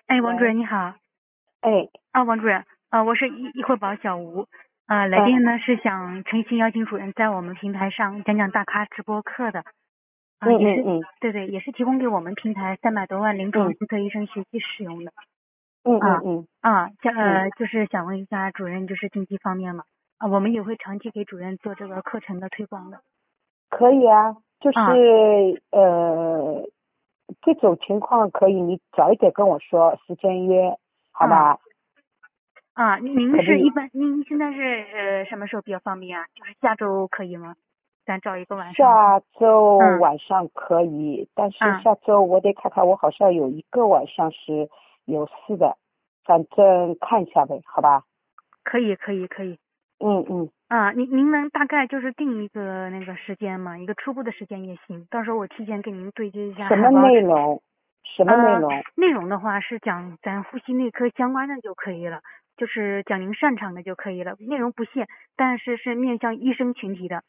哎，王主喂， 任你好。 哎， 王主任，我是一会宝小吴，来嗯电呢是想诚心邀请主任在我们平台上讲讲大咖直播课的，也是， 嗯嗯嗯对，也是提供给我们平台300多万临床嗯注册医生学习使用的。 嗯啊嗯嗯就是想问一下主任，就是经济方面嘛，我们也会长期给主任做这个课程的推广的。 可以啊，就啊是这种情况可以，你早一点跟我说时间约，好啊吧？ 您可以， 您现在是什么时候比较方便啊？就是下周可以吗？咱找一个晚上。 下周嗯晚上可以，但是嗯下周我得看看，我好像有一个晚上是有事的，反正看一下呗，好吧？ 可以。 嗯嗯， 您能大概就是定一个那个时间吗？一个初步的时间也行，到时候我提前给您对接一下什么海报。 内容？什么内容？ 内容的话是讲咱呼吸内科相关的就可以了，就是讲您擅长的就可以了，内容不限，但是是面向医生群体的。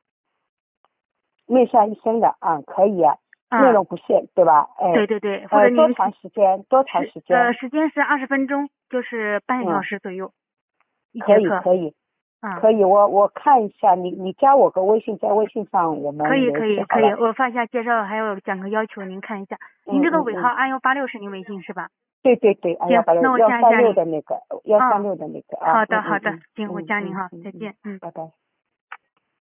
面向医生的啊，可以啊，内啊， 容不限，对吧？哎， 对，或者多您长时间？多长时间？ 时间是20分钟，就是半个小嗯， 时左右一可以， 节课。 可以， 啊， 可以，我看一下，你加我个微信，在微信上我们联系好可以， 了。 我发一下介绍，还有讲个要求，您看一下。您这个尾号嗯， 2186是您微信是吧？ 对对对，哎呀， 行， 把那我幺三六加一下您。 的那个，幺三啊， 六的那个啊， 好的，行，我加您哈，再嗯， 见。 拜拜。